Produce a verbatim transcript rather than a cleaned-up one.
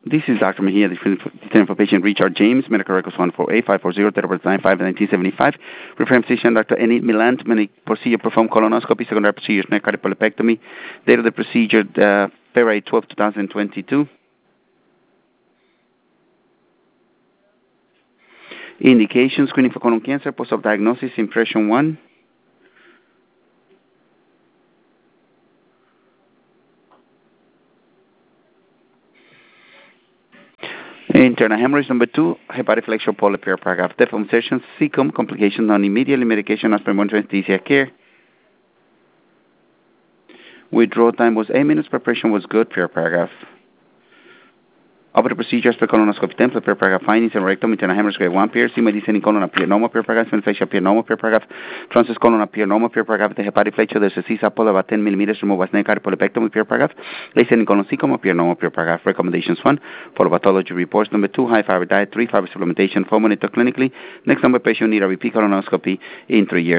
This is Doctor Mejia, the for patient Richard James, medical records one four eight five four zero, date of birth nine five nineteen seventy-five. Reference physician Doctor Enid Milant, medical procedure performed colonoscopy, secondary procedure snake cardiopulopectomy. Date of the procedure uh, February twelfth, twenty twenty-two. Indication, screening for colon cancer, post-op diagnosis, impression one. Internal hemorrhage number two, hepatic flexure polyp paragraph. Deformation, cecum, complication, non-immediately, medication as per monitoring anesthesia care. Withdrawal time was eight minutes, preparation was good, per paragraph. Operative procedures per colonoscopy template, per paragraph. Findings and rectum, internal hemorrhage grade one, P R C, medicine in colon appear normal, per paragraph. Infection appear normal, per paragraph. Transverse colon appear normal, per paragraph. The hepatic flexure, there's a C S A P about ten millimeters, remove by snake cardiopulopectomy, per paragraph. Lesion in colon cecum appear normal, per paragraph. Recommendations one, follow pathology reports. Number two, high fiber diet. Three, fiber supplementation. Four, monitor clinically. Next number, patient need a repeat colonoscopy in three years.